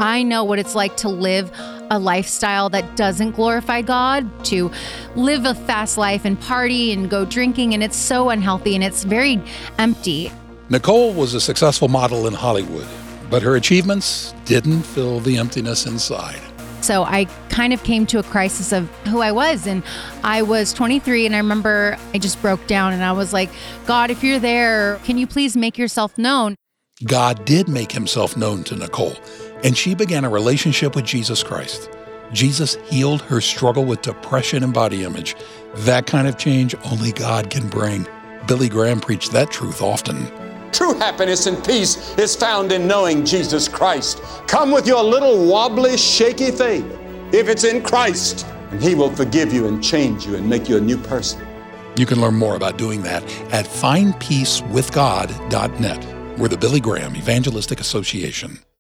I know what it's like to live a lifestyle that doesn't glorify God, to live a fast life and party and go drinking, and it's so unhealthy and it's very empty. Nicole was a successful model in Hollywood, but her achievements didn't fill the emptiness inside. So I kind of came to a crisis of who I was. And I was 23, and I remember I just broke down and I was like, God, if you're there, can you please make yourself known? God did make himself known to Nicole, and she began a relationship with Jesus Christ. Jesus healed her struggle with depression and body image. That kind of change only God can bring. Billy Graham preached that truth often. True happiness and peace is found in knowing Jesus Christ. Come with your little wobbly, shaky faith. If it's in Christ, and he will forgive you and change you and make you a new person. You can learn more about doing that at findpeacewithgod.net. We're the Billy Graham Evangelistic Association.